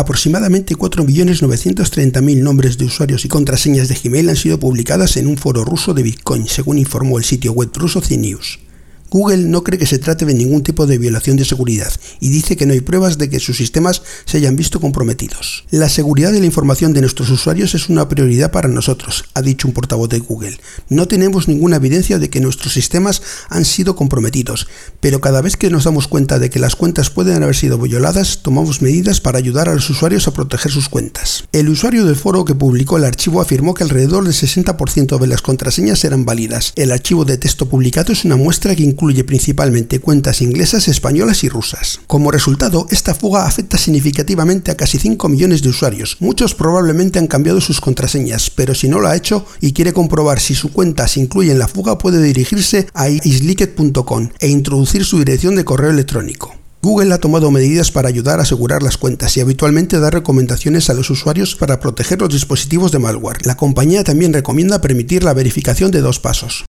aproximadamente 4.930.000 nombres de usuarios y contraseñas de Gmail han sido publicadas en un foro ruso de Bitcoin, según informó el sitio web ruso CNews. Google no cree que se trate de ningún tipo de violación de seguridad y dice que no hay pruebas de que sus sistemas se hayan visto comprometidos. La seguridad de la información de nuestros usuarios es una prioridad para nosotros, ha dicho un portavoz de Google. No tenemos ninguna evidencia de que nuestros sistemas han sido comprometidos, pero cada vez que nos damos cuenta de que las cuentas pueden haber sido violadas, tomamos medidas para ayudar a los usuarios a proteger sus cuentas. El usuario del foro que publicó el archivo afirmó que alrededor del 60% de las contraseñas eran válidas. El archivo de texto publicado es una muestra que incluye principalmente cuentas inglesas, españolas y rusas. Como resultado, esta fuga afecta significativamente a casi 5 millones de usuarios. Muchos probablemente han cambiado sus contraseñas, pero si no lo ha hecho y quiere comprobar si su cuenta se incluye en la fuga, puede dirigirse a isleaked.com e introducir su dirección de correo electrónico. Google ha tomado medidas para ayudar a asegurar las cuentas y habitualmente da recomendaciones a los usuarios para proteger los dispositivos de malware. La compañía también recomienda permitir la verificación de 2 pasos.